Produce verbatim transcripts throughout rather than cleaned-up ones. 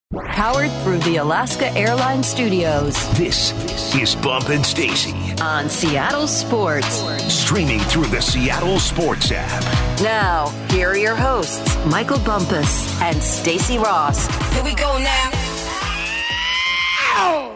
Powered through the Alaska Airlines Studios. This is Bump and Stacy on Seattle Sports. Streaming through the Seattle Sports app. Now, here are your hosts, Michael Bumpus and Stacy Ross. Here we go now. Ow!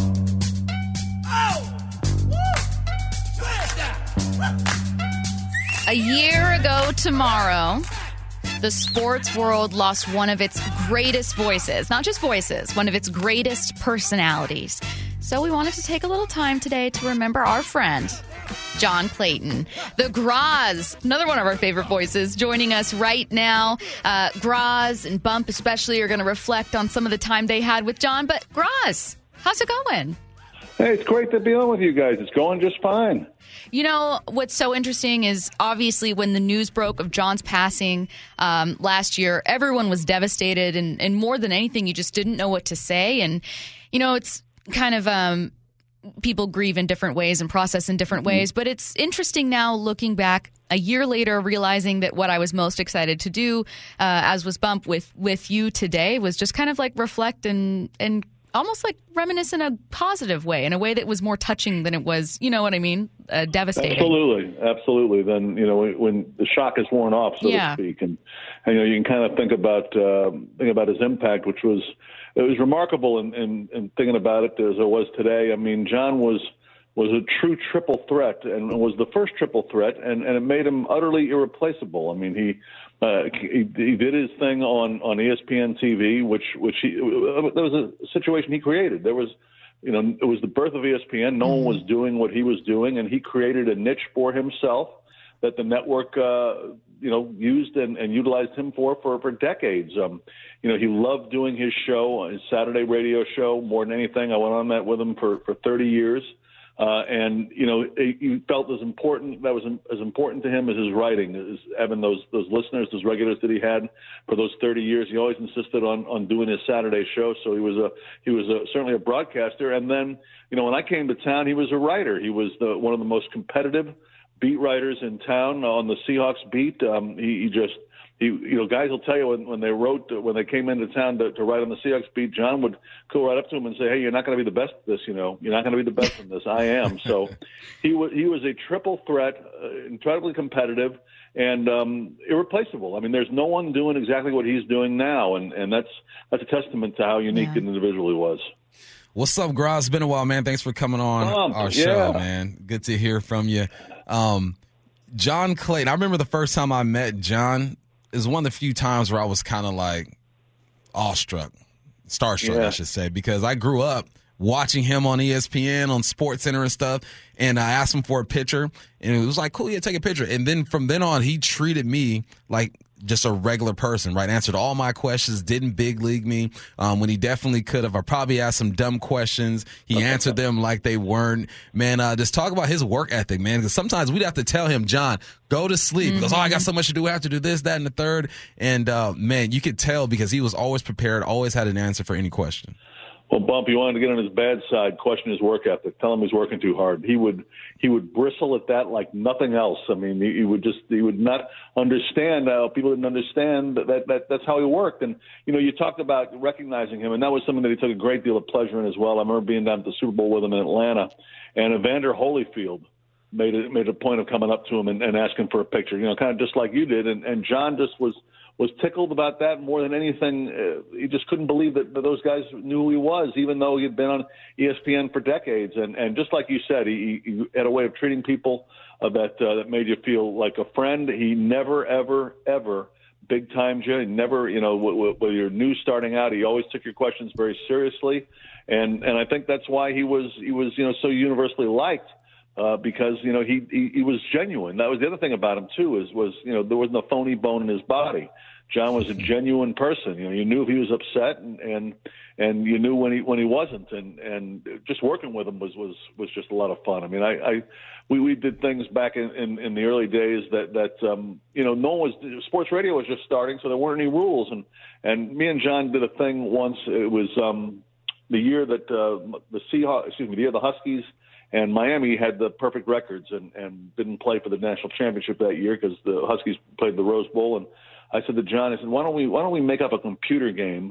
A year ago tomorrow, the sports world lost one of its greatest voices. Not just voices, one of its greatest personalities. So we wanted to take a little time today to remember our friend, John Clayton. The Graz, another one of our favorite voices, joining us right now. Uh, Graz and Bump especially are going to reflect on some of the time they had with John. But Graz, how's it going? Hey, it's great to be on with you guys. It's going just fine. You know, what's so interesting is obviously when the news broke of John's passing um, last year, everyone was devastated. And, and more than anything, you just didn't know what to say. And, you know, it's kind of um, people grieve in different ways and process in different mm-hmm. ways. But it's interesting now looking back a year later, realizing that what I was most excited to do, uh, as was Bump with, with you today, was just kind of like reflect and and almost like reminisce in a positive way, in a way that was more touching than it was, you know what I mean, uh, devastating. Absolutely, absolutely. Then, you know, when, when the shock is worn off, so yeah. to speak, and, and, you know, you can kind of think about uh, think about his impact, which was it was remarkable in, in, in thinking about it as it was today. I mean, John was was a true triple threat and was the first triple threat, and, and it made him utterly irreplaceable. I mean, he uh, he, he did his thing on, on E S P N T V, which which he there was a situation he created. There was, you know, it was the birth of E S P N. No mm-hmm. one was doing what he was doing, and he created a niche for himself that the network, uh, you know, used and, and utilized him for, for for decades. Um, you know, he loved doing his show, his Saturday radio show, more than anything. I went on that with him for, for thirty years. Uh, and, you know, he felt as important, that was as important to him as his writing, as having those, those listeners, those regulars that he had for those thirty years. He always insisted on, on doing his Saturday show. So he was a, he was a, certainly a broadcaster. And then, you know, when I came to town, he was a writer. He was the, one of the most competitive beat writers in town on the Seahawks beat. Um, he, he just, He, you know, guys will tell you when, when they wrote, when they came into town to, to write on the Seahawks beat, John would go right up to him and say, "Hey, you're not going to be the best at this, you know. You're not going to be the best in this. I am." So he was he was a triple threat, uh, incredibly competitive, and um, irreplaceable. I mean, there's no one doing exactly what he's doing now, and, and that's that's a testament to how unique yeah. an individual he was. What's up, Graz? It's been a while, man. Thanks for coming on um, our yeah. show, man. Good to hear from you. Um, John Clayton, I remember the first time I met John. Is one of the few times where I was kind of like awestruck, starstruck, yeah. I should say, because I grew up watching him on E S P N, on SportsCenter and stuff, and I asked him for a picture, and it was like, cool, yeah, take a picture. And then from then on, he treated me like just a regular person, right? Answered all my questions, didn't big league me um, when he definitely could have. I probably asked some dumb questions. He answered them like they weren't. Man, uh, just talk about his work ethic, man, because sometimes we'd have to tell him, John, go to sleep. Mm-hmm. He goes, oh, I got so much to do. I have to do this, that, and the third. And, uh, man, you could tell because he was always prepared, always had an answer for any question. Well, Bump, you wanted to get on his bad side, question his work ethic, tell him he's working too hard. He would he would bristle at that like nothing else. I mean, he, he would just he would not understand how people didn't understand that, that, that that's how he worked. And, you know, you talked about recognizing him, and that was something that he took a great deal of pleasure in as well. I remember being down at the Super Bowl with him in Atlanta, and Evander Holyfield made it made a point of coming up to him and, and asking for a picture, you know, kind of just like you did. And, and John just was – was tickled about that more than anything. Uh, he just couldn't believe that, that those guys knew who he was, even though he had been on E S P N for decades. And, and just like you said, he, he had a way of treating people uh, that uh, that made you feel like a friend. He never, ever, ever big-timed you. He never, you know, whether you're new starting out, he always took your questions very seriously. And and I think that's why he was he was you know so universally liked. Uh, because, you know, he, he he was genuine. That was the other thing about him, too, is was, you know, there wasn't a phony bone in his body. John was a genuine person. You know, you knew if he was upset, and and, and you knew when he when he wasn't. And, and just working with him was, was, was just a lot of fun. I mean, I, I we, we did things back in, in, in the early days that, that um, you know, no one was – sports radio was just starting, so there weren't any rules. And, and me and John did a thing once. It was um, the year that uh, the Seahawks – excuse me, the year the Huskies – and Miami had the perfect records and, and didn't play for the national championship that year because the Huskies played the Rose Bowl. And I said to John, I said, why don't we why don't we make up a computer game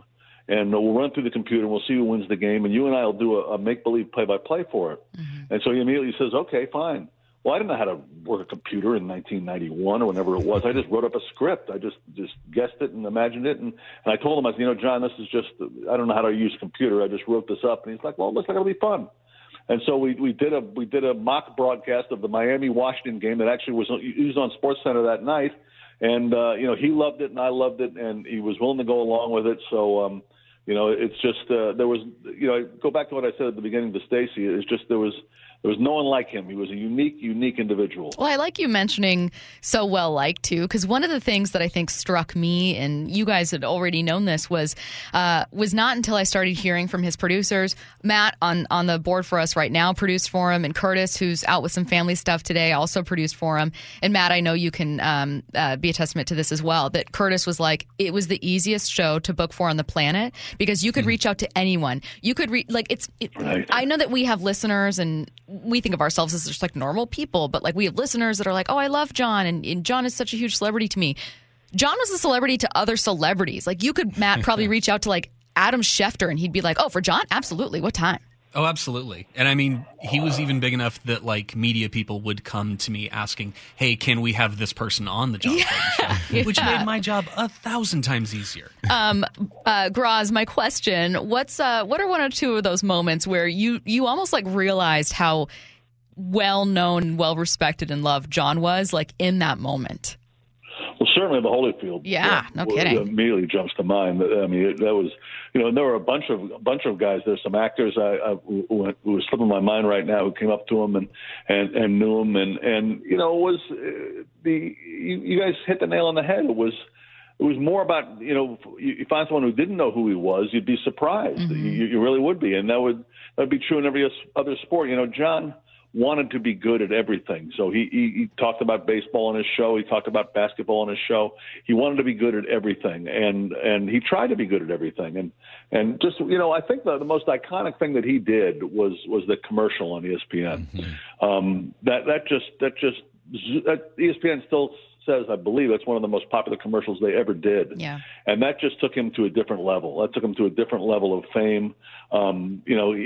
and we'll run through the computer, and we'll see who wins the game, and you and I will do a, a make-believe play-by-play for it. Mm-hmm. And so he immediately says, okay, fine. Well, I didn't know how to work a computer in nineteen ninety-one or whenever it was. I just wrote up a script. I just just guessed it and imagined it. And, and I told him, I said, you know, John, this is just, I don't know how to use a computer. I just wrote this up. And he's like, well, it looks like it'll be fun. And so we, we did a we did a mock broadcast of the Miami-Washington game that actually was used on SportsCenter that night. And, uh, you know, he loved it and I loved it, and he was willing to go along with it. So, um, you know, it's just uh, there was, you know, go back to what I said at the beginning to Stacey. It's just there was – There was no one like him. He was a unique, unique individual. Well, I like you mentioning so well liked, too, because one of the things that I think struck me, and you guys had already known this, was uh, was not until I started hearing from his producers. Matt, on, on the board for us right now, produced for him, and Curtis, who's out with some family stuff today, also produced for him. And Matt, I know you can um, uh, be a testament to this as well, that Curtis was like, it was the easiest show to book for on the planet because you could reach out to anyone. You could, re- like, it's, it, right. I know that we have listeners and we think of ourselves as just like normal people, but like we have listeners that are like, oh, I love John, and, and John is such a huge celebrity to me. John was a celebrity to other celebrities. Like you could, Matt, probably reach out to like Adam Schefter and he'd be like, oh, for John? Absolutely. What time? Oh, absolutely. And I mean, he was even big enough that like media people would come to me asking, hey, can we have this person on the John yeah. Clayton show? Yeah. Which made my job a thousand times easier. Um, uh, Graz, my question, what's uh, what are one or two of those moments where you, you almost like realized how well-known and well-respected and loved John was, like in that moment? Well, certainly the Holyfield. Yeah, no uh, kidding. Immediately jumps to mind. I mean, it, that was, you know, and there were a bunch of a bunch of guys. There's some actors I, I who, who are slipping my mind right now who came up to him and and, and knew him, and and you know, it was uh, the you, you guys hit the nail on the head. It was. It was more about, you know, you, you find someone who didn't know who he was, you'd be surprised. Mm-hmm. You, you really would be, and that would that would be true in every other sport. You know, John wanted to be good at everything. So he, he, he talked about baseball on his show. He talked about basketball on his show. He wanted to be good at everything, and and he tried to be good at everything. And and just, you know, I think the, the most iconic thing that he did was was the commercial on E S P N. Mm-hmm. Um, that that just that just that E S P N still says, I believe, that's one of the most popular commercials they ever did. Yeah. And that just took him to a different level. That took him to a different level of fame. Um, you know,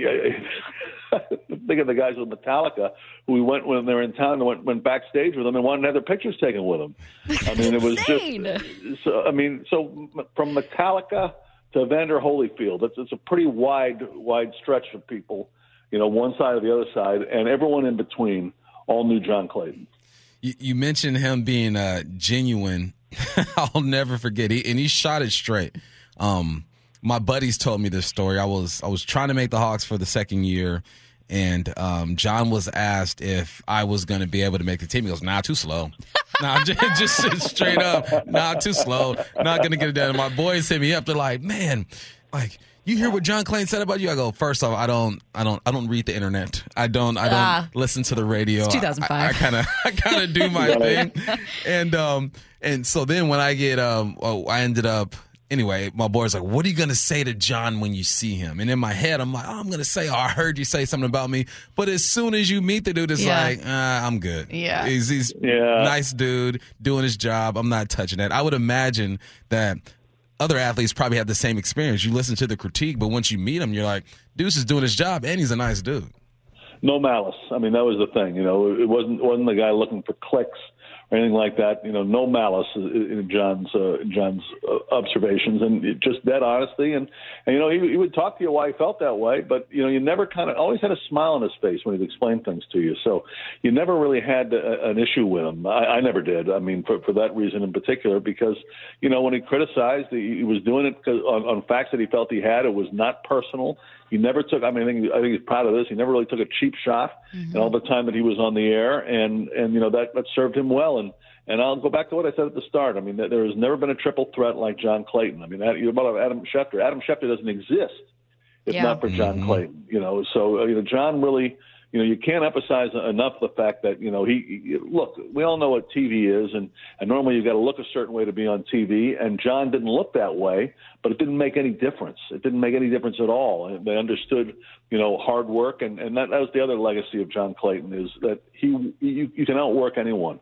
think of the guys with Metallica who we went when they were in town and went, went backstage with them and wanted to have their pictures taken with them. I mean, it was just, so, I mean, so from Metallica to Evander Holyfield, it's, it's a pretty wide, wide stretch of people, you know, one side or the other side, and everyone in between all knew John Clayton. You mentioned him being uh, genuine. I'll never forget. He, and he shot it straight. Um, my buddies told me this story. I was I was trying to make the Hawks for the second year, and um, John was asked if I was going to be able to make the team. He goes, "Nah, too slow." Nah, just, just straight up. Nah, too slow. Not going to get it done. And my boys hit me up. They're like, "Man, like." You hear what John Clayton said about you? I go, first off, I don't, I don't, I don't read the internet. I don't, I don't uh, listen to the radio. It's two thousand five. I kind of, I kind of do my thing, and um, and so then when I get um, oh, I ended up anyway. My boy's like, "What are you gonna say to John when you see him?" And in my head, I'm like, "Oh, I'm gonna say, oh, I heard you say something about me." But as soon as you meet the dude, it's yeah. like, uh, I'm good. Yeah, he's he's yeah. nice dude doing his job. I'm not touching that. I would imagine that other athletes probably have the same experience. You listen to the critique, but once you meet him, you're like, Deuce is doing his job, and he's a nice dude. No malice. I mean, that was the thing. You know, it wasn't wasn't the guy looking for clicks or anything like that. You know, no malice in John's uh, John's uh, observations, and it, just dead honesty. And, and you know, he, he would talk to you why he felt that way, but you know, you never kind of always had a smile on his face when he'd explain things to you. So you never really had a, an issue with him. I, I never did. I mean, for for that reason in particular, because you know, when he criticized, he, he was doing it because on, on facts that he felt he had. It was not personal. He never took. I mean, I think, I think he's proud of this. He never really took a cheap shot, mm-hmm. and all the time that he was on the air, and and you know that that served him well. And and I'll go back to what I said at the start. I mean, there has never been a triple threat like John Clayton. I mean, you're about Adam Schefter. Adam Schefter doesn't exist if yeah. not for John mm-hmm. Clayton. You know, so you know, John really. You know, you can't emphasize enough the fact that, you know, he, he look, we all know what T V is, and, and normally you've got to look a certain way to be on T V, and John didn't look that way, but it didn't make any difference. It didn't make any difference at all. And they understood, you know, hard work, and, and that, that was the other legacy of John Clayton, is that he you, you can outwork anyone.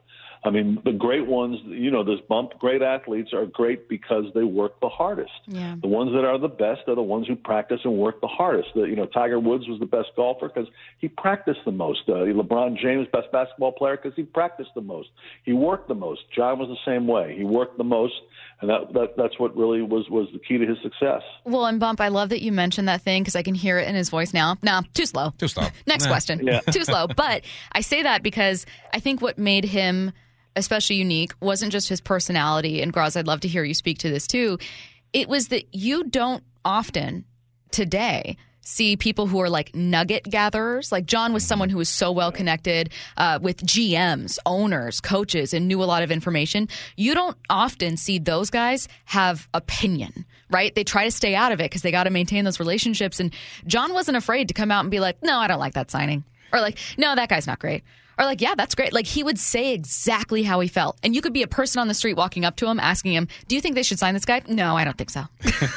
I mean, the great ones, you know, this bump, great athletes are great because they work the hardest. Yeah. The ones that are the best are the ones who practice and work the hardest. The, you know, Tiger Woods was the best golfer because he practiced the most. Uh, LeBron James, best basketball player because he practiced the most. He worked the most. John was the same way. He worked the most, and that, that that's what really was, was the key to his success. Well, and Bump, I love that you mentioned that thing because I can hear it in his voice now. No, too slow. Too slow. Next Nah. question. Yeah. Too slow. But I say that because I think what made him especially unique wasn't just his personality. And Graz, I'd love to hear you speak to this too. It was that you don't often today see people who are like nugget gatherers. Like John was someone who was so well connected uh, with G Ms, owners, coaches, and knew a lot of information. You don't often see those guys have opinion, right? They try to stay out of it because they got to maintain those relationships. And John wasn't afraid to come out and be like, no, I don't like that signing. Or like, no, that guy's not great. Or like, yeah, that's great. Like he would say exactly how he felt. And you could be a person on the street walking up to him, asking him, do you think they should sign this guy? No, I don't think so.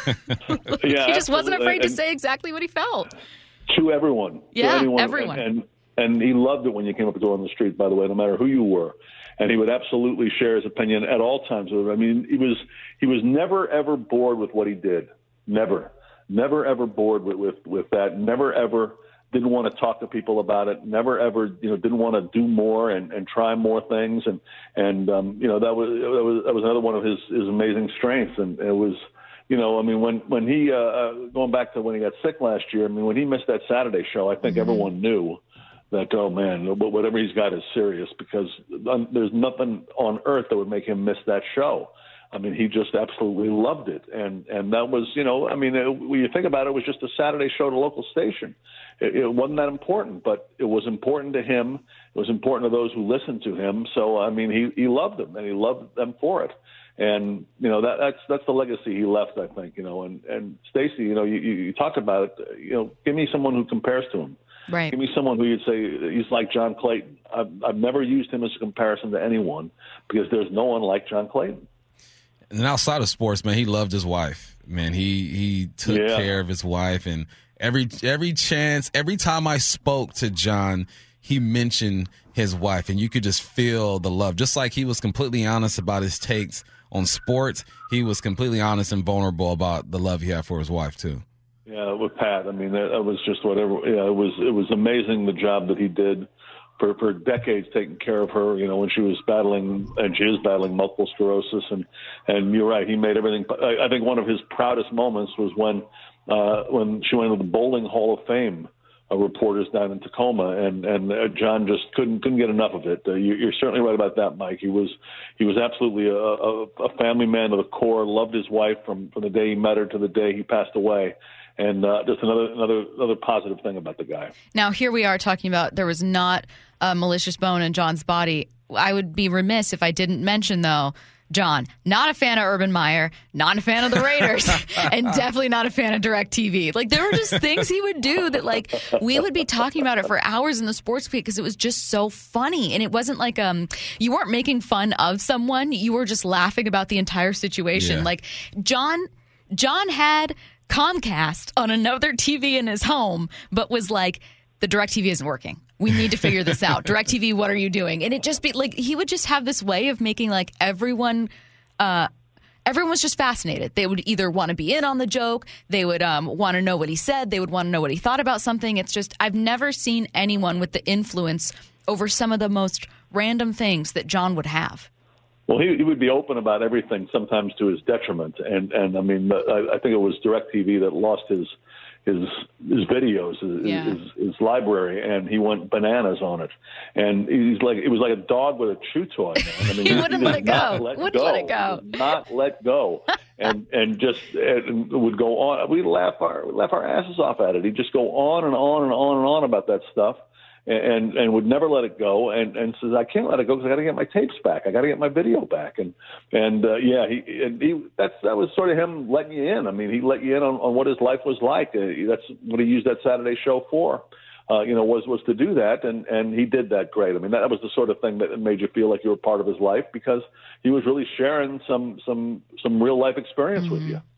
Yeah, he just wasn't afraid to and say exactly what he felt. to everyone. Yeah, to anyone. everyone. And, and and he loved it when you came up to him on the street, by the way, no matter who you were. And he would absolutely share his opinion at all times. I mean, he was he was never, ever bored with what he did. Never. Never, ever bored with, with, with that. Never, ever didn't want to talk to people about it. Never, ever, you know, didn't want to do more and, and try more things. And, and um, you know, that was, that was that was another one of his, his amazing strengths. And it was, you know, I mean, when, when he, uh, going back to when he got sick last year, I mean, when he missed that Saturday show, I think mm-hmm. everyone knew that, oh, man, whatever he's got is serious because there's nothing on earth that would make him miss that show. I mean, he just absolutely loved it. And and that was, you know, I mean, it, when you think about it, it was just a Saturday show at a local station. It, it wasn't that important, but it was important to him. It was important to those who listened to him. So, I mean, he, he loved them, and he loved them for it. And, you know, that, that's that's the legacy he left, I think, you know. And, and Stacey, you know, you, you talk about it, you know, give me someone who compares to him. Right. Give me someone who you'd say he's like John Clayton. I've, I've never used him as a comparison to anyone because there's no one like John Clayton. And then outside of sports, man, he loved his wife. Man, he he took yeah. care of his wife, and every every chance, every time I spoke to John, he mentioned his wife, and you could just feel the love. Just like he was completely honest about his takes on sports, he was completely honest and vulnerable about the love he had for his wife too. Yeah, with Pat, I mean, that, that was just whatever. Yeah, it was it was amazing the job that he did. For, for decades, taking care of her, you know, when she was battling, and she is battling multiple sclerosis. And, and you're right, he made everything. I, I think one of his proudest moments was when uh, when she went to the Bowling Hall of Fame uh, reporters down in Tacoma, and and uh, John just couldn't couldn't get enough of it. Uh, you, you're certainly right about that, Mike. He was he was absolutely a, a, a family man to the core. Loved his wife from, from the day he met her to the day he passed away. And uh, just another another another positive thing about the guy. Now, here we are talking about there was not a malicious bone in John's body. I would be remiss if I didn't mention, though, John, not a fan of Urban Meyer, not a fan of the Raiders, and definitely not a fan of DirecTV. Like, there were just things he would do that, like, we would be talking about it for hours in the sports feed because it was just so funny. And it wasn't like um you weren't making fun of someone. You were just laughing about the entire situation. Yeah. Like, John, John had Comcast on another T V in his home, but was like, the DirecTV isn't working. We need to figure this out. DirecTV, what are you doing? And it just be like, he would just have this way of making like everyone, uh, everyone was just fascinated. They would either want to be in on the joke. They would um, want to know what he said. They would want to know what he thought about something. It's just, I've never seen anyone with the influence over some of the most random things that John would have. Well, he, he would be open about everything, sometimes to his detriment. And, and I mean, I, I think it was DirecTV that lost his his his videos, his, yeah. his, his library, and he went bananas on it. And he's like, it was like a dog with a chew toy. Man. I mean, he, he wouldn't he let it go. Let Wouldn't go. let it go. He would not let go. and and just and would go on. We'd laugh our we'd laugh our asses off at it. He'd just go on and on and on and on about that stuff. And and would never let it go, and, and says, I can't let it go because I got to get my tapes back. I got to get my video back, and and uh, yeah, he and he that's that was sort of him letting you in. I mean, he let you in on, on what his life was like. Uh, that's what he used that Saturday show for. Uh, you know, was was to do that, and and he did that great. I mean, that was the sort of thing that made you feel like you were part of his life because he was really sharing some some some real life experience mm-hmm. with you.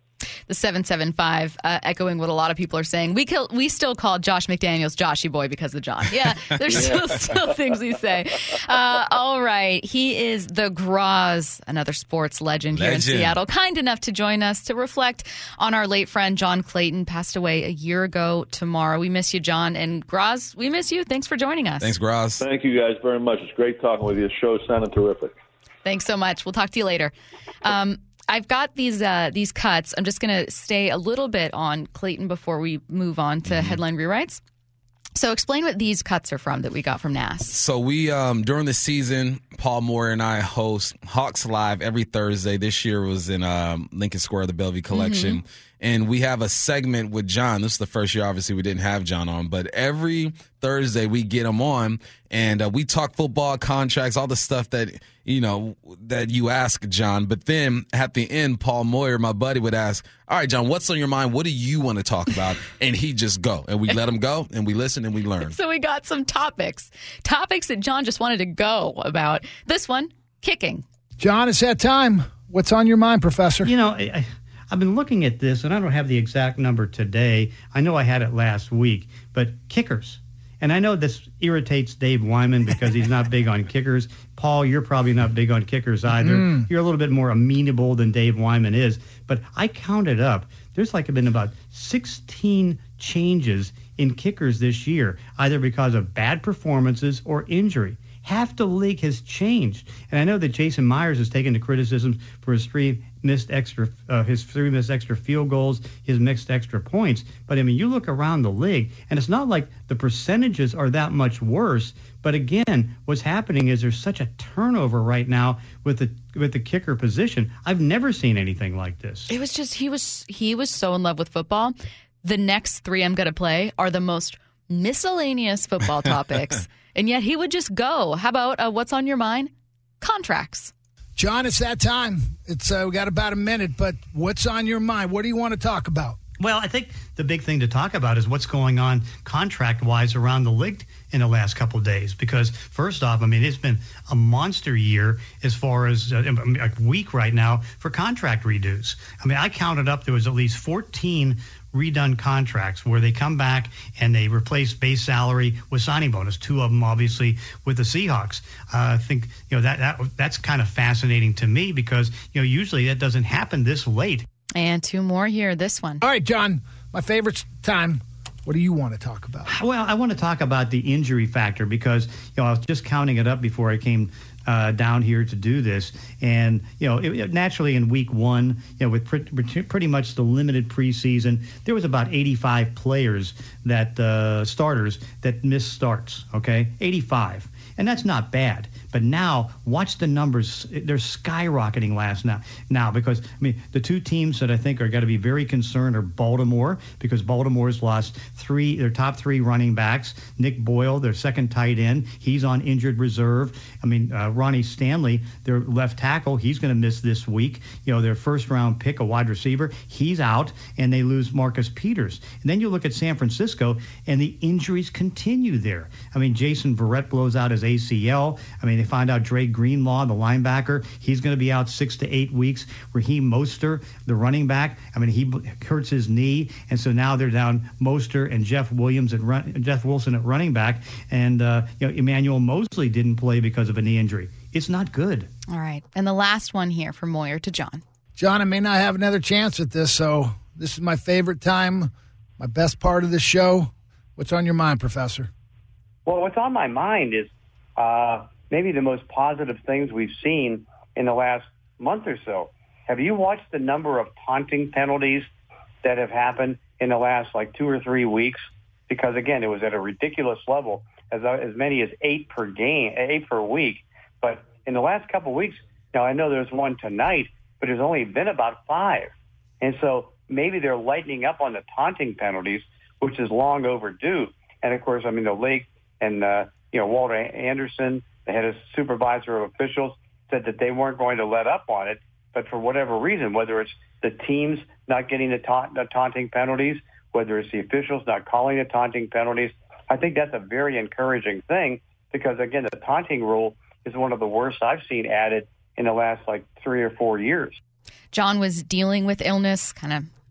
the seven seven five, uh, echoing what a lot of people are saying. We kill, we still call Josh McDaniels Joshy Boy because of John. Yeah, there's Yeah. still, still things we say. Uh, all right. He is the Graz, another sports legend here Legend. in Seattle. Kind enough to join us to reflect on our late friend John Clayton, passed away a year ago tomorrow. We miss you, John. And Graz, we miss you. Thanks for joining us. Thanks, Graz. Thank you guys very much. It's great talking with you. The show sounded terrific. Thanks so much. We'll talk to you later. Um, I've got these uh, these cuts. I'm just going to stay a little bit on Clayton before we move on to Mm-hmm. headline rewrites. So explain what these cuts are from that we got from N A S. So we, um, during the season, Paul Moyer and I host Hawks Live every Thursday. This year was in um, Lincoln Square, the Bellevue Collection. Mm-hmm. And we have a segment with John. This is the first year, obviously, we didn't have John on. But every Thursday, we get him on, and uh, we talk football, contracts, all the stuff that, you know, that you ask John. But then at the end, Paul Moyer, my buddy, would ask, all right, John, what's on your mind? What do you want to talk about? And he'd just go. And we let him go, and we listen, and we learn. So we got some topics. Topics that John just wanted to go about. This one, kicking. John, it's that time. What's on your mind, Professor? You know, I, I've been looking at this, and I don't have the exact number today. I know I had it last week, but kickers. And I know this irritates Dave Wyman because he's not big on kickers. Paul, you're probably not big on kickers either. Mm. You're a little bit more amenable than Dave Wyman is. But I counted up. There's like been about sixteen changes in kickers this year, either because of bad performances or injury. Half the league has changed. And I know that Jason Myers has taken the criticism for his three missed extra uh, his three missed extra field goals, his missed extra points. But, I mean, you look around the league, and it's not like the percentages are that much worse. But, again, what's happening is there's such a turnover right now with the with the kicker position. I've never seen anything like this. It was just he was he was so in love with football. The next three I'm going to play are the most miscellaneous football topics. And yet he would just go. How about uh, what's on your mind? Contracts. John, it's that time. It's uh, we got about a minute, but what's on your mind? What do you want to talk about? Well, I think the big thing to talk about is what's going on contract-wise around the league in the last couple of days. Because first off, I mean, it's been a monster year as far as uh, a week right now for contract redos. I mean, I counted up there was at least fourteen redone contracts where they come back and they replace base salary with signing bonus. Two of them, obviously, with the Seahawks. Uh, I think you know that, that that's kind of fascinating to me because you know usually that doesn't happen this late. And two more here. This one. All right, John, my favorite time. What do you want to talk about? Well, I want to talk about the injury factor because you know I was just counting it up before I came Uh, down here to do this. And, you know, it, it, naturally in week one, you know, with pre- pretty much the limited preseason, there was about eighty-five players that, uh, starters that missed starts, okay? eighty-five. And that's not bad. But now, watch the numbers. They're skyrocketing last now, now because, I mean, the two teams that I think are going to be very concerned are Baltimore, because Baltimore's lost three, their top three running backs. Nick Boyle, their second tight end, he's on injured reserve. I mean, uh, Ronnie Stanley, their left tackle, he's going to miss this week. You know, their first-round pick, a wide receiver, he's out, and they lose Marcus Peters. And then you look at San Francisco, and the injuries continue there. I mean, Jason Verrett blows out his A C L. I mean, they find out Dre Greenlaw, the linebacker, he's going to be out six to eight weeks. Raheem Mostert, the running back, I mean, he hurts his knee, and so now they're down Mostert and Jeff Williams at run, Jeff Wilson at running back, and uh, you know, Emmanuel Mosley didn't play because of a knee injury. It's not good. All right, and the last one here from Moyer to John. John, I may not have another chance at this, so this is my favorite time, my best part of the show. What's on your mind, Professor? Well, what's on my mind is uh, maybe the most positive things we've seen in the last month or so. Have you watched the number of taunting penalties that have happened in the last like two or three weeks? Because, again, it was at a ridiculous level, as as many as eight per game, eight per week. But in the last couple of weeks, now I know there's one tonight, but there's only been about five. And so maybe they're lightening up on the taunting penalties, which is long overdue. And, of course, I mean, the league and, uh, you know, Walter Anderson, the head of supervisor of officials, said that they weren't going to let up on it. But for whatever reason, whether it's the teams not getting the, ta- the taunting penalties, whether it's the officials not calling the taunting penalties, I think that's a very encouraging thing because, again, the taunting rule is one of the worst I've seen added in the last, like, three or four years. John was dealing with illness, kind of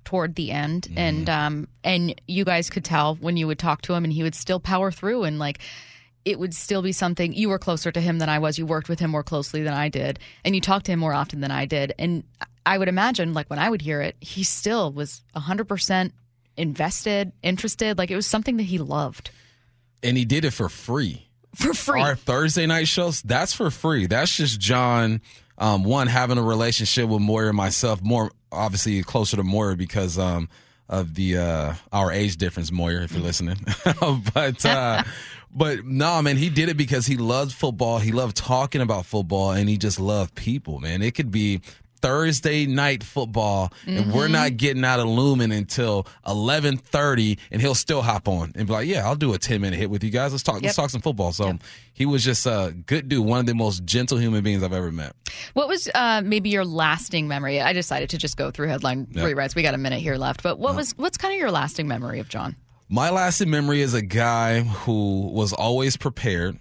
toward the end, Mm-hmm. and um, and you guys could tell when you would talk to him, and he would still power through, and like it would still be something. You were closer to him than I was. You worked with him more closely than I did, and you talked to him more often than I did. And I would imagine, like when I would hear it, he still was one hundred percent invested, interested. Like it was something that he loved. And he did it for free. For free. Our Thursday night shows, that's for free. That's just John, um, one, having a relationship with Moira and myself, more obviously closer to Moira because um, of the uh, our age difference, Moira, if you're listening. but uh, but no, man, he did it because he loved football. He loved talking about football, and he just loved people, man. It could be Thursday night football, and Mm-hmm. we're not getting out of Lumen until eleven thirty, and he'll still hop on and be like, yeah, I'll do a ten-minute hit with you guys. Let's talk. Yep. Let's talk some football. So Yep. he was just a good dude, one of the most gentle human beings I've ever met. What was uh, maybe your lasting memory? I decided to just go through headline Yep. rewrites. We got a minute here left, but what was what's kind of your lasting memory of John? My lasting memory is a guy who was always prepared,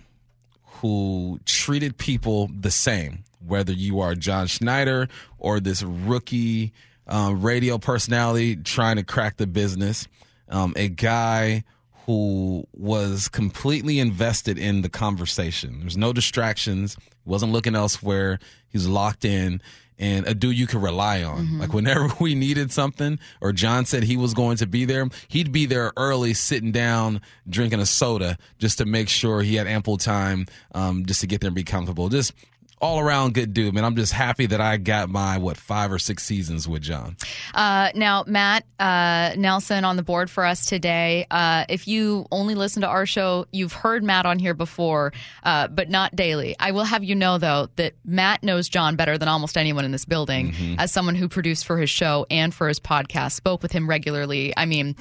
who treated people the same, whether you are John Schneider or this rookie um, radio personality trying to crack the business. Um, a guy who was completely invested in the conversation. There's no distractions. He wasn't looking elsewhere. He was locked in. And a dude you could rely on. Mm-hmm. Like whenever we needed something or John said he was going to be there, he'd be there early, sitting down, drinking a soda just to make sure he had ample time um, just to get there and be comfortable. Just all around good dude, man. I'm just happy that I got my, what, five or six seasons with John. Uh, now, Matt uh, Nelson on the board for us today. Uh, if you only listen to our show, you've heard Matt on here before, uh, but not daily. I will have you know, though, that Matt knows John better than almost anyone in this building Mm-hmm. as someone who produced for his show and for his podcast, spoke with him regularly. I mean,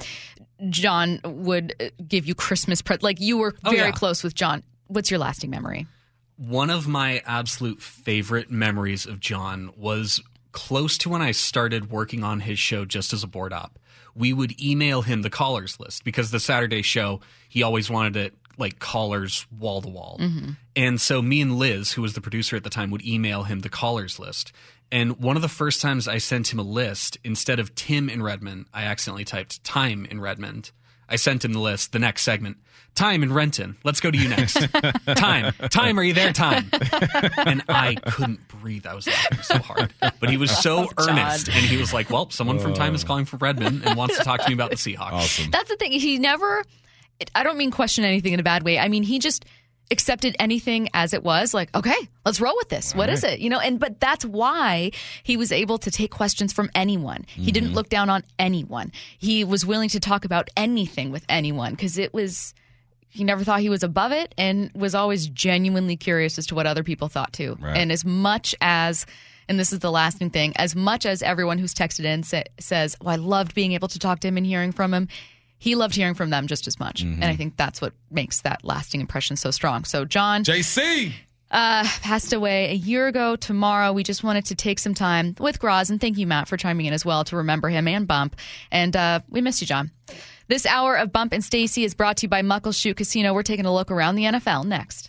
John would give you Christmas pre- like you were Oh, very yeah. close with John. What's your lasting memory? One of my absolute favorite memories of John was close to when I started working on his show just as a board op. We would email him the callers list because the Saturday show, he always wanted it like callers wall to wall. And so me and Liz, who was the producer at the time, would email him the callers list. And one of the first times I sent him a list, instead of Tim in Redmond, I accidentally typed time in Redmond. I sent him the list, the next segment. Time in Renton. Let's go to you next. Time. Time, are you there? Time. And I couldn't breathe. I was laughing so hard. But he was so Oh, earnest. John. And he was like, well, someone from Time is calling from Redmond and wants to talk to me about the Seahawks. Awesome. That's the thing. He never, I don't mean question anything in a bad way. I mean, he just accepted anything as it was. Like, okay, let's roll with this. What is it? You know, and but that's why he was able to take questions from anyone. He didn't look down on anyone. He was willing to talk about anything with anyone because it was, he never thought he was above it and was always genuinely curious as to what other people thought too. Right. And as much as, and this is the lasting thing, as much as everyone who's texted in sa- says, oh, I loved being able to talk to him and hearing from him, he loved hearing from them just as much. And I think that's what makes that lasting impression so strong. So John J C! uh, passed away a year ago tomorrow. We just wanted to take some time with Graz, and thank you, Matt, for chiming in as well to remember him and Bump. And uh, we miss you, John. This hour of Bump and Stacy is brought to you by Muckleshoot Casino. We're taking a look around the N F L next.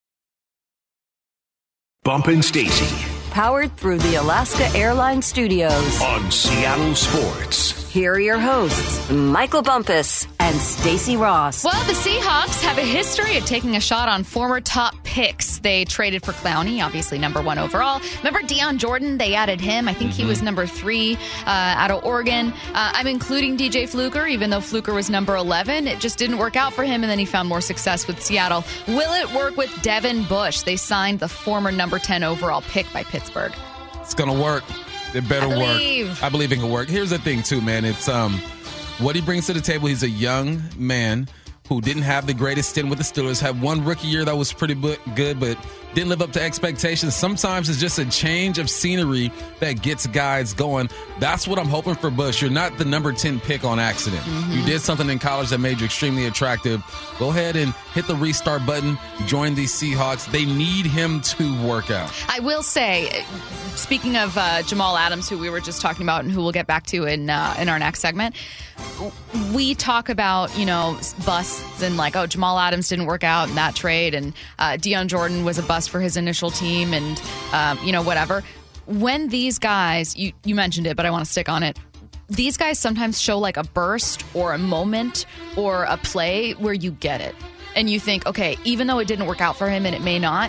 Bump and Stacy Powered through the Alaska Airlines Studios. on Seattle Sports. Here are your hosts, Michael Bumpus and Stacy Ross. Well, the Seahawks have a history of taking a shot on former top picks. They traded for Clowney, obviously number one overall. Remember Deion Jordan? They added him. I think he was number three uh, out of Oregon. Uh, I'm including D J Fluker, even though Fluker was number eleven. It just didn't work out for him, and then he found more success with Seattle. Will it work with Devin Bush? They signed the former number ten overall pick by Pittsburgh. It's going to work. It better I believe. work. I believe it can work. Here's the thing, too, man. It's um, what he brings to the table. He's a young man who didn't have the greatest stint with the Steelers, had one rookie year that was pretty bu- good, but didn't live up to expectations. Sometimes it's just a change of scenery that gets guys going. That's what I'm hoping for Bush. You're not the number ten pick on accident. Mm-hmm. You did something in college that made you extremely attractive. Go ahead and hit the restart button. Join these Seahawks. They need him to work out. I will say, speaking of uh, Jamal Adams, who we were just talking about and who we'll get back to in uh, in our next segment, we talk about, you know, busts and like, oh, Jamal Adams didn't work out in that trade, and uh, Deion Jordan was a bust for his initial team, and, um, you know, whatever. When these guys, you, you mentioned it, but I want to stick on it, these guys sometimes show like a burst or a moment or a play where you get it. And you think, okay, even though it didn't work out for him and it may not,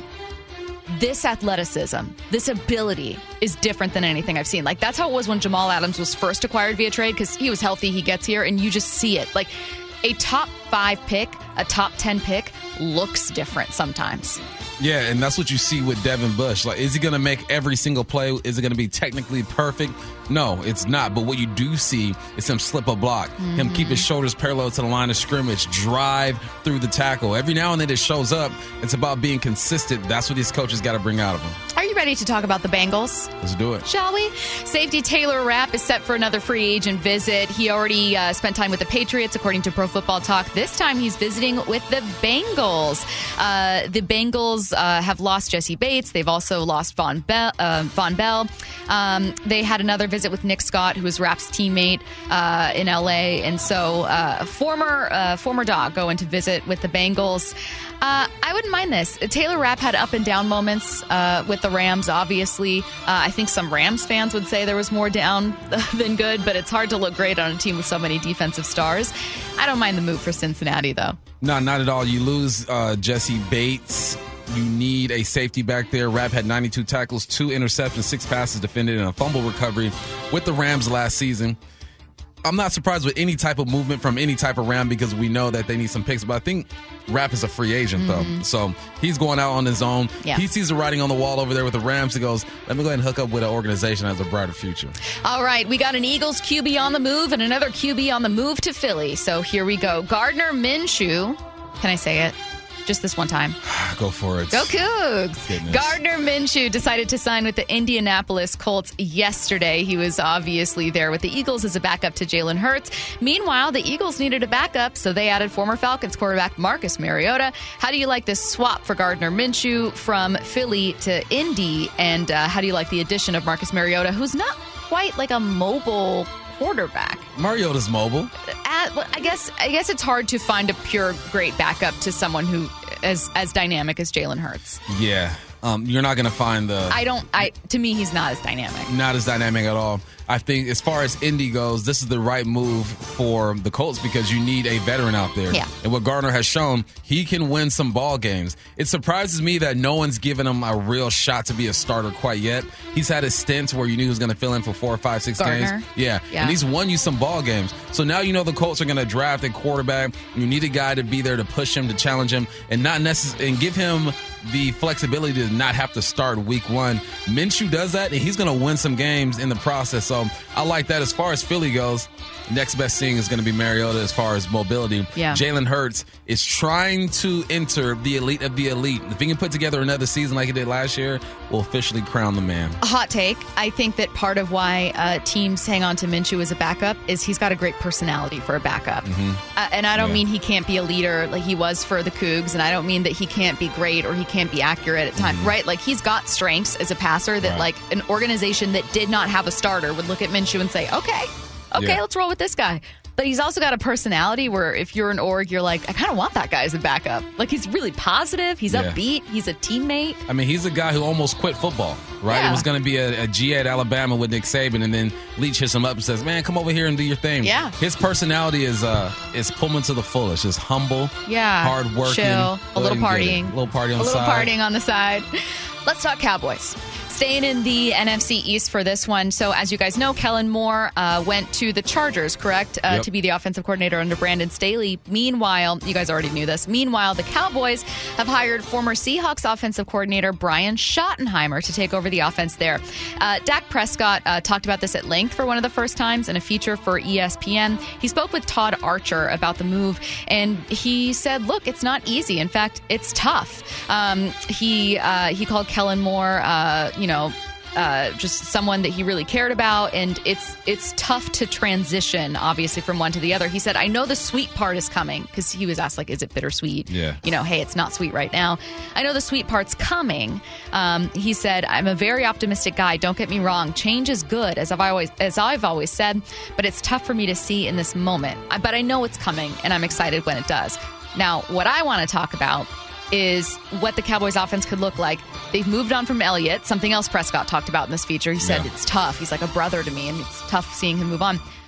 this athleticism, this ability is different than anything I've seen. Like, that's how it was when Jamal Adams was first acquired via trade, because he was healthy, he gets here, and you just see it. Like, a top five pick, a top ten pick looks different sometimes. Yeah, and that's what you see with Devin Bush. Like, is he going to make every single play? Is it going to be technically perfect? No, it's not. But what you do see is him slip a block, mm-hmm. him keep his shoulders parallel to the line of scrimmage, drive through the tackle. Every now and then it shows up. It's about being consistent. That's what these coaches got to bring out of him. Are you ready to talk about the Bengals? Let's do it. Shall we? Safety Taylor Rapp is set for another free agent visit. He already uh, spent time with the Patriots, according to Pro Football Talk. This time he's visiting with the Bengals. Uh, the Bengals uh, have lost Jesse Bates. They've also lost Von Bell. Uh, Von Bell. Um, they had another visit with Nick Scott, who was Rapp's teammate uh, in L A. And so uh, a former, uh, former dog going to visit with the Bengals. Uh, I wouldn't mind this. Taylor Rapp had up and down moments uh, with the Rams, obviously. Uh, I think some Rams fans would say there was more down than good, but it's hard to look great on a team with so many defensive stars. I don't mind the move for Cincinnati, though. No, not at all. You lose uh, Jesse Bates. You need a safety back there. Rapp had ninety-two tackles, two interceptions, six passes defended, and a fumble recovery with the Rams last season. I'm not surprised with any type of movement from any type of Ram because we know that they need some picks. But I think Rapp is a free agent, mm-hmm. though. So he's going out on his own. Yeah. He sees the writing on the wall over there with the Rams. He goes, let me go ahead and hook up with an organization that has a brighter future. All right. We got an Eagles Q B on the move and another Q B on the move to Philly. So here we go. Gardner Minshew. Can I say it? Just this one time. Go for it. Go Cougs. Goodness. Gardner Minshew decided to sign with the Indianapolis Colts yesterday. He was obviously there with the Eagles as a backup to Jalen Hurts. Meanwhile, the Eagles needed a backup, so they added former Falcons quarterback Marcus Mariota. How do you like this swap for Gardner Minshew from Philly to Indy? And uh, how do you like the addition of Marcus Mariota, who's not quite like a mobile quarterback? Mariota's mobile. At, I guess I guess it's hard to find a pure great backup to someone who as as dynamic as Jalen Hurts. Yeah. Um, you're not going to find the... I don't... I To me, he's not as dynamic. Not as dynamic at all. I think as far as Indy goes, this is the right move for the Colts because you need a veteran out there. Yeah. And what Gardner has shown, he can win some ball games. It surprises me that no one's given him a real shot to be a starter quite yet. He's had his stints where you knew he was going to fill in for four, five, six Gardner. games. Yeah. yeah. And he's won you some ball games. So now you know the Colts are going to draft a quarterback. You need a guy to be there to push him, to challenge him, and not necessarily and give him the flexibility to not have to start week one. Minshew does that, and he's going to win some games in the process. So I like that. As far as Philly goes, next best thing is going to be Mariota as far as mobility. Yeah. Jalen Hurts is trying to enter the elite of the elite. If he can put together another season like he did last year, we'll officially crown the man. A hot take. I think that part of why uh, teams hang on to Minshew as a backup is he's got a great personality for a backup. Mm-hmm. Uh, and I don't yeah. mean he can't be a leader like he was for the Cougs, and I don't mean that he can't be great or he can't be accurate at times, mm-hmm. right? Like, he's got strengths as a passer that, right. like, an organization that did not have a starter would look at Minshew and say, okay, okay, yeah. let's roll with this guy. But he's also got a personality where if you're an org, you're like, I kind of want that guy as a backup. Like, he's really positive. He's yeah. upbeat. He's a teammate. I mean, he's a guy who almost quit football, right? Yeah. It was going to be a, a G A at Alabama with Nick Saban, and then Leach hits him up and says, man, come over here and do your thing. Yeah. His personality is uh, is Pullman to the fullest. Just humble, yeah. hard working. Chill, a little partying. A little party on a the side. A little partying on the side. Let's talk Cowboys. Staying in the N F C East for this one. So, as you guys know, Kellen Moore uh, went to the Chargers, correct, uh, yep. to be the offensive coordinator under Brandon Staley. Meanwhile, you guys already knew this. Meanwhile, the Cowboys have hired former Seahawks offensive coordinator Brian Schottenheimer to take over the offense there. Uh, Dak Prescott uh, talked about this at length for one of the first times in a feature for E S P N. He spoke with Todd Archer about the move, and he said, look, it's not easy. In fact, it's tough. Um, he uh, he called Kellen Moore, uh, you know, Uh, just someone that he really cared about, and it's it's tough to transition, obviously, from one to the other. He said, I know the sweet part is coming, because he was asked, like, is it bittersweet? Yeah. You know, hey, it's not sweet right now. I know the sweet part's coming. Um, he said, I'm a very optimistic guy. Don't get me wrong. Change is good, as I've always as I've always said, but it's tough for me to see in this moment. I, but I know it's coming, and I'm excited when it does. Now, what I want to talk about is what the Cowboys offense could look like. They've moved on from Elliott, something else Prescott talked about in this feature. He said, yeah. it's tough. He's like a brother to me, and it's tough seeing him move on.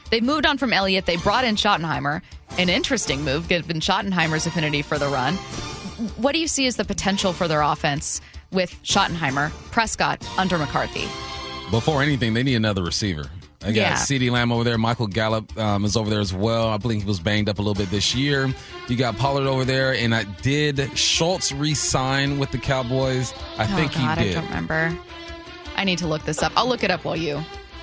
They've moved on from Elliott. They brought in Schottenheimer. An interesting move, given Schottenheimer's affinity for the run. What do you see as the potential for their offense with Schottenheimer, Prescott, under McCarthy? Before anything, they need another receiver. I got Yeah. CeeDee Lamb over there. Michael Gallup um, is over there as well. I believe he was banged up a little bit this year. You got Pollard over there. And I did Schultz re-sign with the Cowboys? I think oh, God, he did. I don't remember. I need to look this up. I'll look it up while you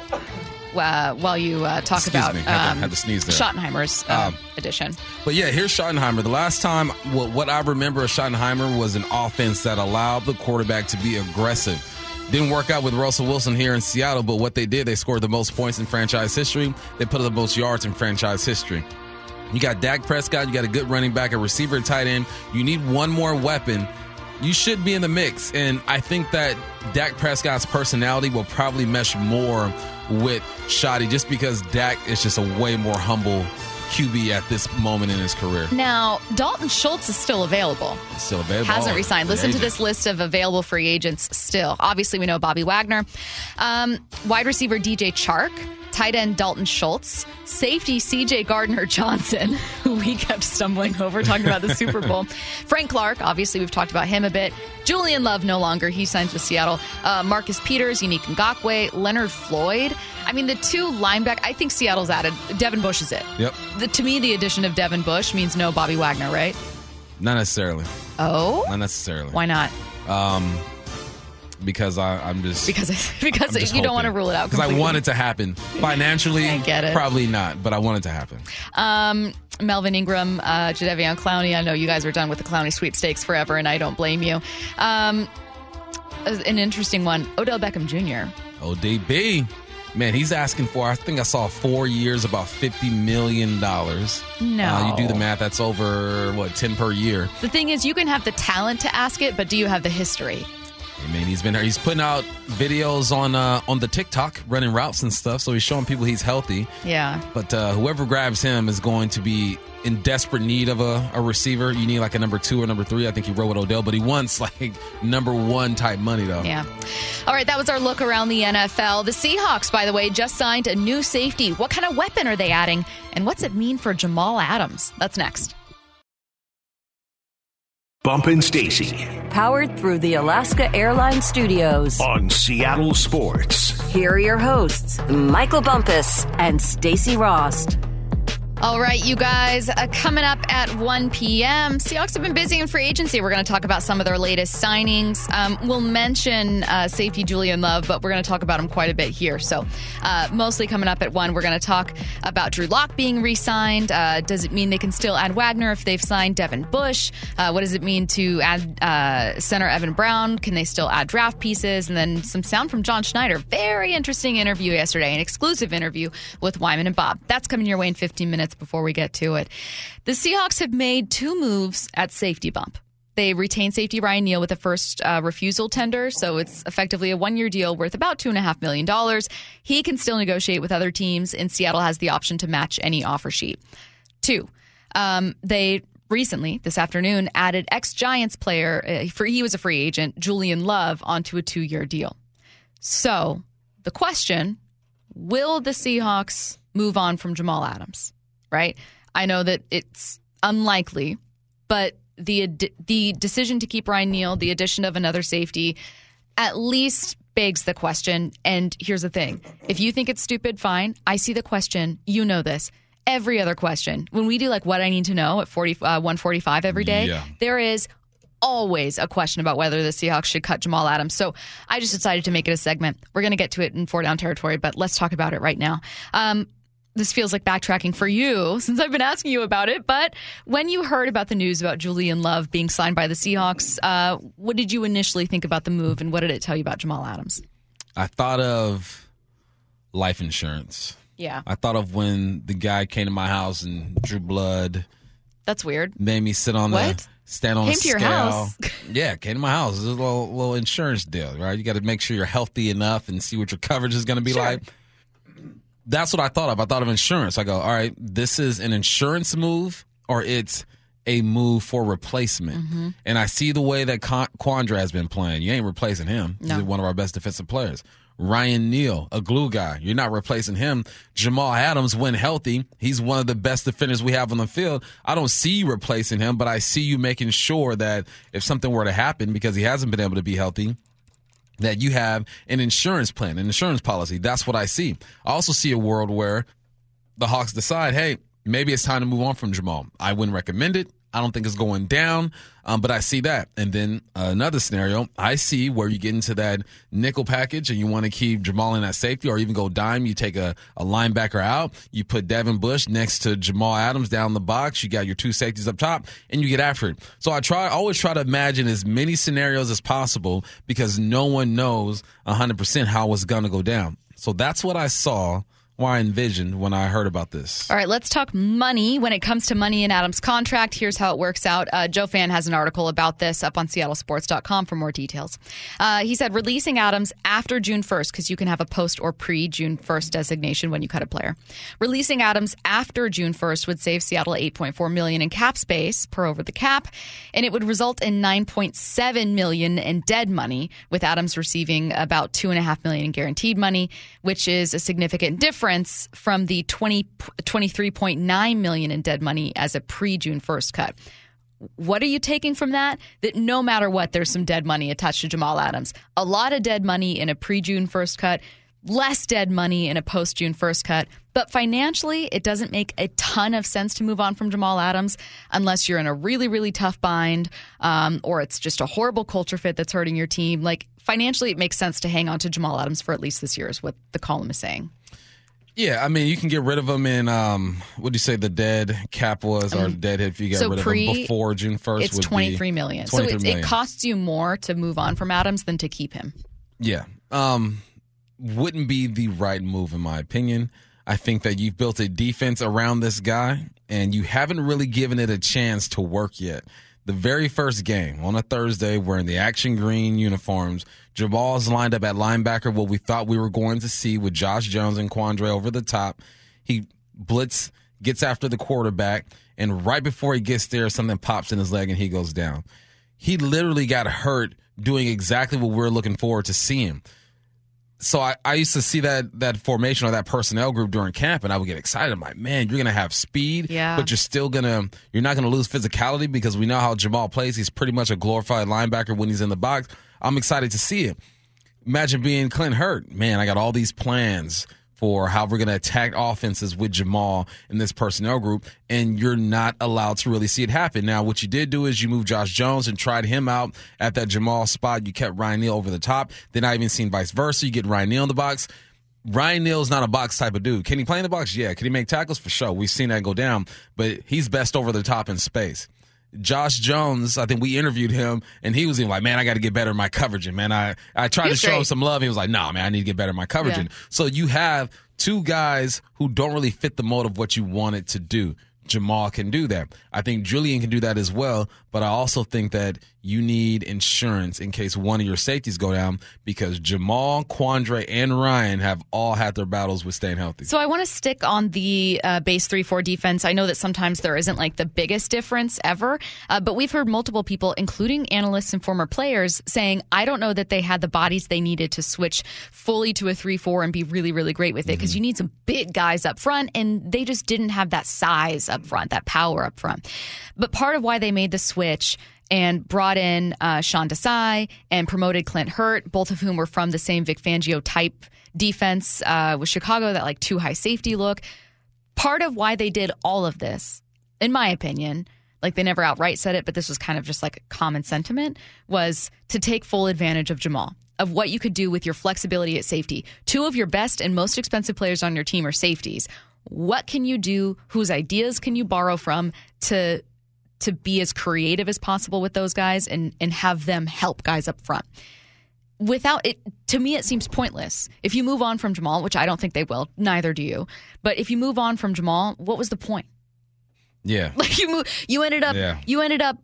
uh, while you uh, talk Excuse about me. Had to- um, had to sneeze there. Schottenheimer's uh, Um, edition. But yeah, here's Schottenheimer. The last time, what, what I remember of Schottenheimer was an offense that allowed the quarterback to be aggressive. Didn't work out with Russell Wilson here in Seattle, but what they did, they scored the most points in franchise history. They put up the most yards in franchise history. You got Dak Prescott. You got a good running back, a receiver, tight end. You need one more weapon. You should be in the mix. And I think that Dak Prescott's personality will probably mesh more with Shotty just because Dak is just a way more humble Q B at this moment in his career. Now, Dalton Schultz is still available. He's still available. Hasn't Oh, resigned. free Listen to agent. this list of available free agents still. Obviously, we know Bobby Wagner. Um, wide receiver D J Chark. Tight end Dalton Schultz. Safety C J Gardner-Johnson, who we kept stumbling over talking about the Super Bowl. Frank Clark, obviously we've talked about him a bit. Julian Love no longer. He signs with Seattle. Uh, Marcus Peters, Unique Ngakoue, Leonard Floyd. I mean, the two linebackers, I think Seattle's added. Devin Bush is it. Yep. The, to me, the addition of Devin Bush means no Bobby Wagner, right? Not necessarily. Oh? Not necessarily. Why not? Um, because I, I'm just Because because I'm just you don't want to hoping. rule it out Because I completely. want it to happen. Financially, I get it. probably not, but I want it to happen. Um, Melvin Ingram, uh, Jadeveon Clowney. I know you guys were done with the Clowney sweepstakes forever, and I don't blame you. Um, an interesting one, Odell Beckham Junior O D B. Man, he's asking for, I think I saw four years, about fifty million dollars. No. Uh, you do the math, that's over, what, ten per year. The thing is, you can have the talent to ask it, but do you have the history? I mean, he's been he's putting out videos on uh, on the TikTok, running routes and stuff, so he's showing people he's healthy. Yeah. But uh, whoever grabs him is going to be in desperate need of a, a receiver. You need like a number two or number three. I think he wrote with Odell, but he wants like number one type money, though. Yeah. All right, that was our look around the N F L. The Seahawks, by the way, just signed a new safety. What kind of weapon are they adding? And what's it mean for Jamal Adams? That's next. Bump and Stacy Powered through the Alaska Airlines Studios. on Seattle Sports. Here are your hosts, Michael Bumpus and Stacy Rost. All right, you guys, uh, coming up at one p.m., Seahawks have been busy in free agency. We're going to talk about some of their latest signings. Um, we'll mention uh, safety Julian Love, but we're going to talk about him quite a bit here. So uh, mostly coming up at one, we're going to talk about Drew Lock being re-signed. Uh, does it mean they can still add Wagner if they've signed Devin Bush? Uh, what does it mean to add uh, center Evan Brown? Can they still add draft pieces? And then some sound from John Schneider. Very interesting interview yesterday, an exclusive interview with Wyman and Bob. That's coming your way in fifteen minutes. Before we get to it, the Seahawks have made two moves at safety bump. They retained safety Ryan Neal with a first uh, refusal tender, so it's effectively a one-year deal worth about two point five million dollars. He can still negotiate with other teams, and Seattle has the option to match any offer sheet. Two, um, they recently, this afternoon, added ex-Giants player, uh, for he was a free agent, Julian Love, onto a two-year deal. So the question, will the Seahawks move on from Jamal Adams? Right? I know that it's unlikely, but the the decision to keep Ryan Neal, the addition of another safety, at least begs the question. And here's the thing. If you think it's stupid, fine. I see the question. You know this. Every other question. When we do like what I need to know at forty, uh, one forty-five every day, Yeah. there is always a question about whether the Seahawks should cut Jamal Adams. So I just decided to make it a segment. We're going to get to it in four down territory, but let's talk about it right now. Um, This feels like backtracking for you since I've been asking you about it. But when you heard about the news about Julian Love being signed by the Seahawks, uh, what did you initially think about the move, and what did it tell you about Jamal Adams? I thought of life insurance. Yeah. I thought of when the guy came to my house and drew blood, That's weird. made me sit on What? the stand on Came a to your scale. house. Yeah, came to my house. It's a little, little insurance deal, right? You got to make sure you're healthy enough and see what your coverage is going to be Sure. like. That's what I thought of. I thought of insurance. I go, all right, this is an insurance move or it's a move for replacement. And I see the way that Con- Quandra has been playing. You ain't replacing him. No. He's one of our best defensive players. Ryan Neal, a glue guy. You're not replacing him. Jamal Adams, when healthy, he's one of the best defenders we have on the field. I don't see you replacing him, but I see you making sure that if something were to happen, because he hasn't been able to be healthy, that you have an insurance plan, an insurance policy. That's what I see. I also see a world where the Hawks decide, hey, maybe it's time to move on from Jamal. I wouldn't recommend it. I don't think it's going down, um, but I see that. And then uh, another scenario, I see where you get into that nickel package and you want to keep Jamal in that safety, or even go dime. You take a, a linebacker out. You put Devin Bush next to Jamal Adams down the box. You got your two safeties up top, and you get after it. So I try, always try to imagine as many scenarios as possible, because no one knows one hundred percent how it's going to go down. So that's what I saw, what I envisioned when I heard about this. All right, let's talk money. When it comes to money in Adams' contract, here's how it works out. Uh, Joe Fan has an article about this up on Seattle Sports dot com for more details. Uh, he said releasing Adams after June first, because you can have a post or pre-June first designation when you cut a player. Releasing Adams after June first would save Seattle eight point four million dollars in cap space per over the cap, and it would result in nine point seven million dollars in dead money, with Adams receiving about two point five million dollars in guaranteed money, which is a significant difference from the twenty, twenty-three point nine million dollars in dead money as a pre-June first cut. What are you taking from that? That no matter what, there's some dead money attached to Jamal Adams. A lot of dead money in a pre-June first cut, less dead money in a post-June first cut. But financially, it doesn't make a ton of sense to move on from Jamal Adams unless you're in a really, really tough bind, um, or it's just a horrible culture fit that's hurting your team. Like, financially, it makes sense to hang on to Jamal Adams for at least this year, is what the column is saying. Yeah, I mean, you can get rid of them in, um, what do you say the dead cap was, or um, dead if you got so rid pre, of them before June first? It's twenty-three million dollars. So it's, million. It costs you more to move on from Adams than to keep him. Yeah. Um, wouldn't be the right move, in my opinion. I think that you've built a defense around this guy, and you haven't really given it a chance to work yet. The very first game on a Thursday, wearing the action green uniforms, Jamal's lined up at linebacker, what we thought we were going to see with Josh Jones and Quandre over the top. He blitz, gets after the quarterback, and right before he gets there, something pops in his leg and he goes down. He literally got hurt doing exactly what we're looking forward to seeing. So I, I used to see that that formation or that personnel group during camp, and I would get excited. I'm like, man, you're going to have speed, yeah. but you're still going to – you're not going to lose physicality, because we know how Jamal plays. He's pretty much a glorified linebacker when he's in the box. I'm excited to see it. Imagine being Clint Hurt. Man, I got all these plans for how we're going to attack offenses with Jamal in this personnel group, and you're not allowed to really see it happen. Now, what you did do is you moved Josh Jones and tried him out at that Jamal spot. You kept Ryan Neal over the top. Then I even seen vice versa. You get Ryan Neal in the box. Ryan Neal's not a box type of dude. Can he play in the box? Yeah. Can he make tackles? For sure. We've seen that go down, but he's best over the top in space. Josh Jones, I think we interviewed him, and he was even like, man, I got to get better in my coveraging, man. I, I tried He's to show great. him some love. He was like, nah, man, I need to get better in my coveraging. Yeah. So you have two guys who don't really fit the mold of what you wanted to do. Jamal can do that. I think Julian can do that as well, but I also think that you need insurance in case one of your safeties go down, because Jamal, Quandre, and Ryan have all had their battles with staying healthy. So I want to stick on the uh, base three four defense. I know that sometimes there isn't like the biggest difference ever, uh, but we've heard multiple people, including analysts and former players, saying, I don't know that they had the bodies they needed to switch fully to a three four and be really, really great with it, because mm-hmm. you need some big guys up front, and they just didn't have that size up front, that power up front. But part of why they made the switch and brought in uh, Sean Desai and promoted Clint Hurt, both of whom were from the same Vic Fangio type defense uh, with Chicago, that like two high safety look. Part of why they did all of this, in my opinion, like they never outright said it, but this was kind of just like a common sentiment, was to take full advantage of Jamal, of what you could do with your flexibility at safety. Two of your best and most expensive players on your team are safeties. What can you do? Whose ideas can you borrow from to to be as creative as possible with those guys and, and have them help guys up front? Without it, to me, it seems pointless. If you move on from Jamal, which I don't think they will, neither do you. But if you move on from Jamal, what was the point? Yeah, like you move, you ended up, yeah. you ended up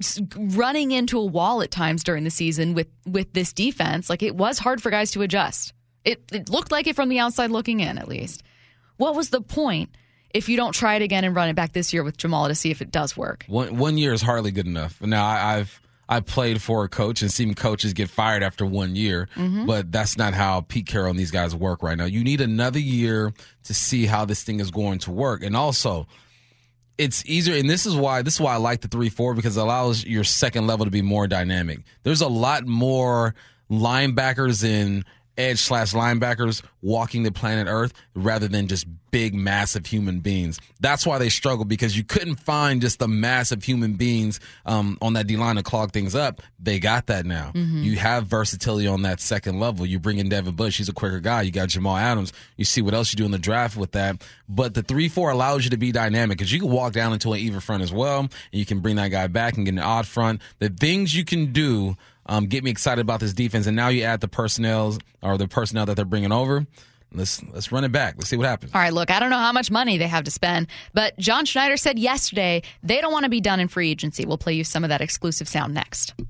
running into a wall at times during the season with with this defense. Like, it was hard for guys to adjust. It, it looked like it from the outside looking in, at least. What was the point if you don't try it again and run it back this year with Jamal to see if it does work? One one year is hardly good enough. Now, I, I've I played for a coach and seen coaches get fired after one year, mm-hmm. but that's not how Pete Carroll and these guys work right now. You need another year to see how this thing is going to work. And also, it's easier, and this is why this is why I like the three four, because it allows your second level to be more dynamic. There's a lot more linebackers and edge slash linebackers walking the planet Earth rather than just big, massive human beings. That's why they struggle, because you couldn't find just the massive human beings um, on that D-line to clog things up. They got that now. Mm-hmm. You have versatility on that second level. You bring in Devin Bush. He's a quicker guy. You got Jamal Adams. You see what else you do in the draft with that. But the three four allows you to be dynamic, because you can walk down into an even front as well, and you can bring that guy back and get an odd front. The things you can do Um, get me excited about this defense, and now you add the personnel or the personnel that they're bringing over. Let's let's run it back. Let's see what happens. All right, look, I don't know how much money they have to spend, but John Schneider said yesterday they don't want to be done in free agency. We'll play you some of that exclusive sound next.